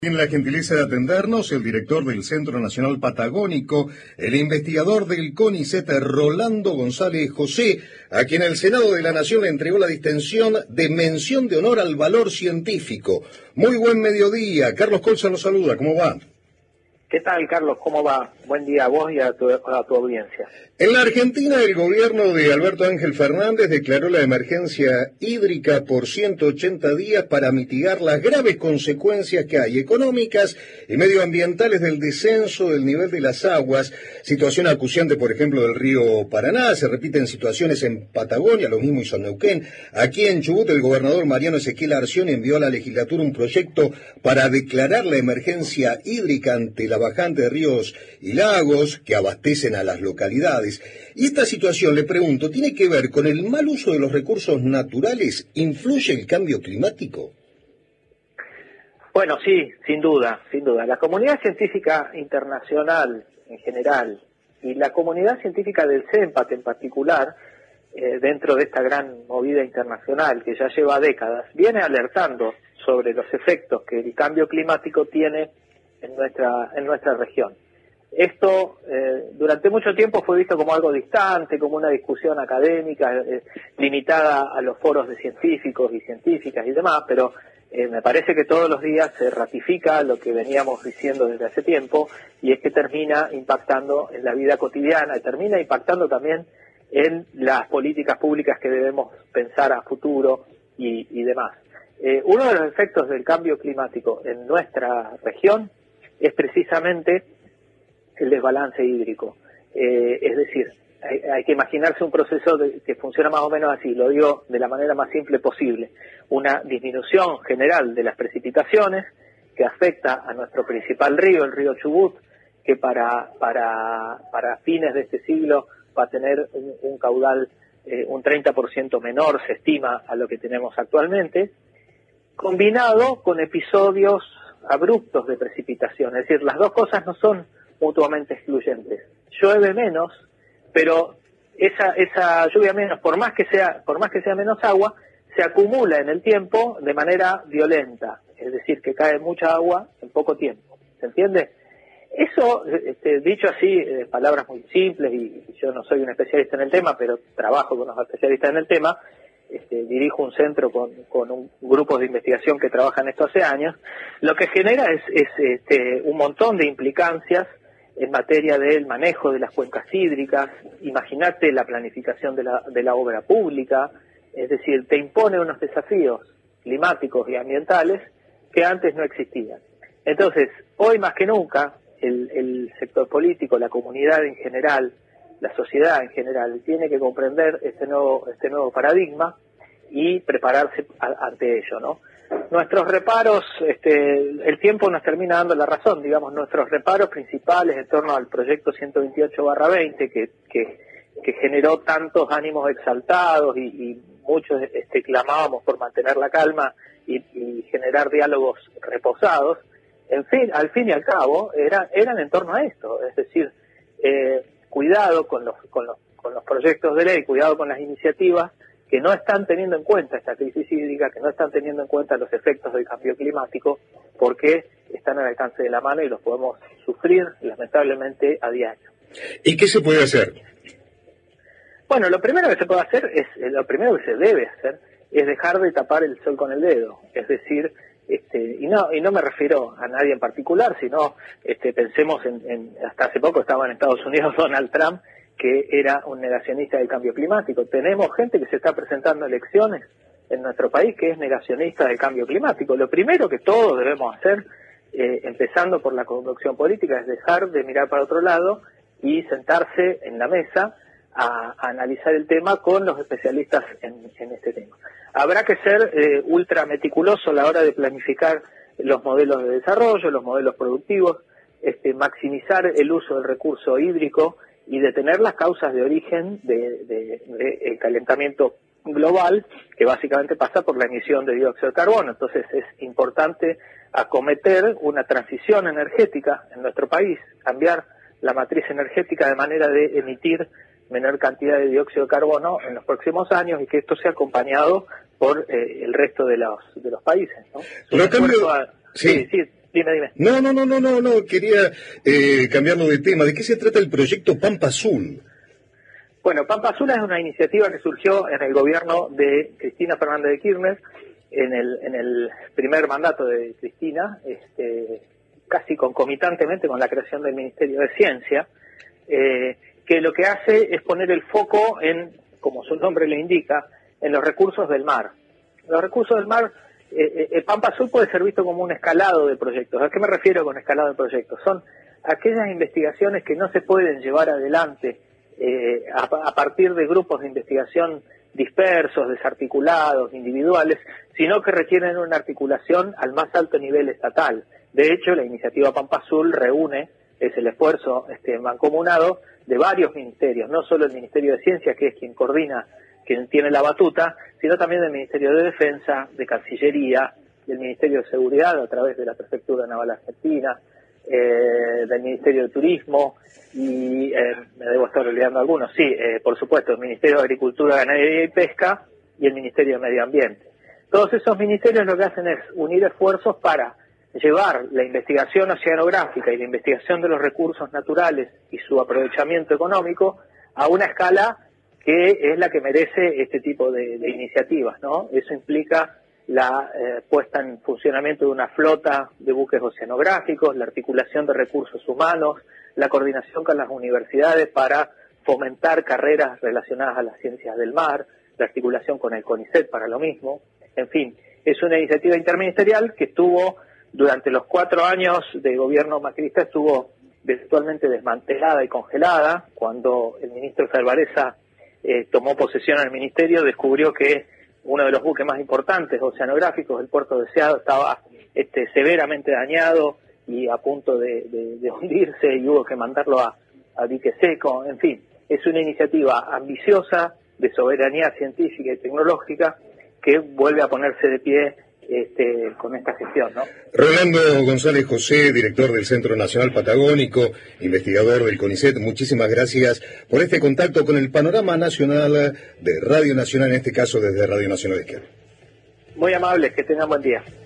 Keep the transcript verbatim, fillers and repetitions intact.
Tiene la gentileza de atendernos el director del Centro Nacional Patagónico, el investigador del CONICET, Rolando González José, a quien el Senado de la Nación le entregó la distinción de mención de honor al valor científico. Muy buen mediodía. Carlos Colza nos saluda. ¿Cómo va? ¿Qué tal, Carlos? ¿Cómo va? Buen día a vos y a tu, a tu audiencia. En la Argentina, el gobierno de Alberto Ángel Fernández declaró la emergencia hídrica por ciento ochenta días para mitigar las graves consecuencias que hay económicas y medioambientales del descenso del nivel de las aguas, situación acuciante, por ejemplo, del río Paraná. Se repiten situaciones en Patagonia, lo mismo hizo Neuquén. Aquí en Chubut, el gobernador Mariano Ezequiel Arción envió a la legislatura un proyecto para declarar la emergencia hídrica ante la bajante de ríos y lagos que abastecen a las localidades. Y esta situación, le pregunto, ¿tiene que ver con el mal uso de los recursos naturales? ¿Influye el cambio climático? Bueno, sí, sin duda, sin duda. La comunidad científica internacional en general y la comunidad científica del CENPAT en particular, eh, dentro de esta gran movida internacional que ya lleva décadas, viene alertando sobre los efectos que el cambio climático tiene en nuestra en nuestra región. Esto eh, durante mucho tiempo fue visto como algo distante, como una discusión académica eh, limitada a los foros de científicos y científicas y demás, pero eh, me parece que todos los días se ratifica lo que veníamos diciendo desde hace tiempo, y es que termina impactando en la vida cotidiana y termina impactando también en las políticas públicas que debemos pensar a futuro y, y demás. Eh, uno de los efectos del cambio climático en nuestra región es precisamente el desbalance hídrico. Eh, es decir, hay, hay que imaginarse un proceso de, que funciona más o menos así, lo digo de la manera más simple posible. Una disminución general de las precipitaciones que afecta a nuestro principal río, el río Chubut, que para, para, para fines de este siglo va a tener un, un caudal eh, un treinta por ciento menor, se estima, a lo que tenemos actualmente, combinado con episodios abruptos de precipitación. Es decir, las dos cosas no son mutuamente excluyentes. Llueve menos, pero esa esa lluvia menos, por más que sea por más que sea menos agua, se acumula en el tiempo de manera violenta. Es decir, que cae mucha agua en poco tiempo. ¿Se entiende? Eso, este, dicho así, eh, palabras muy simples, y, y yo no soy un especialista en el tema, pero trabajo con los especialistas en el tema. Este, dirijo un centro con, con un grupo de investigación que trabaja en esto hace años. Lo que genera es, es este, un montón de implicancias en materia del manejo de las cuencas hídricas. Imagínate la planificación de la, de la obra pública, es decir, te impone unos desafíos climáticos y ambientales que antes no existían. Entonces, hoy más que nunca, el, el sector político, la comunidad en general, la sociedad en general, tiene que comprender este nuevo este nuevo paradigma y prepararse a, ante ello, ¿no? Nuestros reparos, este, el tiempo nos termina dando la razón, digamos, nuestros reparos principales en torno al proyecto ciento veintiocho barra veinte, que, que, que generó tantos ánimos exaltados y, y muchos este, clamábamos por mantener la calma y, y generar diálogos reposados, en fin, al fin y al cabo, era, eran en torno a esto, es decir, eh, cuidado con los, con los con los proyectos de ley, cuidado con las iniciativas que no están teniendo en cuenta esta crisis hídrica, que no están teniendo en cuenta los efectos del cambio climático, porque están al alcance de la mano y los podemos sufrir lamentablemente a diario. ¿Y qué se puede hacer? Bueno, lo primero que se puede hacer es, lo primero que se debe hacer es dejar de tapar el sol con el dedo, es decir, Este, y no y no me refiero a nadie en particular, sino este, pensemos en, en hasta hace poco estaba en Estados Unidos Donald Trump, que era un negacionista del cambio climático. Tenemos gente que se está presentando a elecciones en nuestro país que es negacionista del cambio climático. Lo primero que todos debemos hacer, eh, empezando por la conducción política, es dejar de mirar para otro lado y sentarse en la mesa a, a analizar el tema con los especialistas en, en este tema. Habrá que ser eh, ultra meticuloso a la hora de planificar los modelos de desarrollo, los modelos productivos, este, maximizar el uso del recurso hídrico y detener las causas de origen del de, de, de calentamiento global, que básicamente pasa por la emisión de dióxido de carbono. Entonces es importante acometer una transición energética en nuestro país, cambiar la matriz energética de manera de emitir menor cantidad de dióxido de carbono en los próximos años, y que esto sea acompañado por eh, el resto de los de los países, ¿no? Pero cambio, a... sí. sí, sí. Dime, dime. No, no, no, no, no, no, quería eh, cambiarlo de tema. ¿De qué se trata el proyecto Pampa Azul? Bueno, Pampa Azul es una iniciativa que surgió en el gobierno de Cristina Fernández de Kirchner, en el, en el primer mandato de Cristina, este, casi concomitantemente con la creación del Ministerio de Ciencia, eh, que lo que hace es poner el foco en, como su nombre le indica, en los recursos del mar. Los recursos del mar, eh, eh, Pampa Azul puede ser visto como un escalado de proyectos. ¿A qué me refiero con escalado de proyectos? Son aquellas investigaciones que no se pueden llevar adelante eh, a, a partir de grupos de investigación dispersos, desarticulados, individuales, sino que requieren una articulación al más alto nivel estatal. De hecho, la iniciativa Pampa Azul reúne, es el esfuerzo este, mancomunado de varios ministerios, no solo el Ministerio de Ciencia, que es quien coordina, quien tiene la batuta, sino también del Ministerio de Defensa, de Cancillería, del Ministerio de Seguridad a través de la Prefectura Naval Argentina, eh, del Ministerio de Turismo, y eh, me debo estar olvidando algunos, sí, eh, por supuesto, el Ministerio de Agricultura, Ganadería y Pesca y el Ministerio de Medio Ambiente. Todos esos ministerios lo que hacen es unir esfuerzos para llevar la investigación oceanográfica y la investigación de los recursos naturales y su aprovechamiento económico a una escala que es la que merece este tipo de, de iniciativas, ¿no? Eso implica la eh, puesta en funcionamiento de una flota de buques oceanográficos, la articulación de recursos humanos, la coordinación con las universidades para fomentar carreras relacionadas a las ciencias del mar, la articulación con el CONICET para lo mismo. En fin, es una iniciativa interministerial que estuvo durante los cuatro años de gobierno macrista, estuvo virtualmente desmantelada y congelada. Cuando el ministro Salvarezza eh, tomó posesión en el ministerio, descubrió que uno de los buques más importantes oceanográficos, el Puerto Deseado, estaba este, severamente dañado y a punto de, de, de hundirse, y hubo que mandarlo a, a dique seco. En fin, es una iniciativa ambiciosa de soberanía científica y tecnológica que vuelve a ponerse de pie este, con esta gestión, ¿no? Rolando González José, director del Centro Nacional Patagónico, investigador del CONICET, muchísimas gracias por este contacto con el panorama nacional de Radio Nacional, en este caso desde Radio Nacional de Izquierda. Muy amables, que tengan buen día.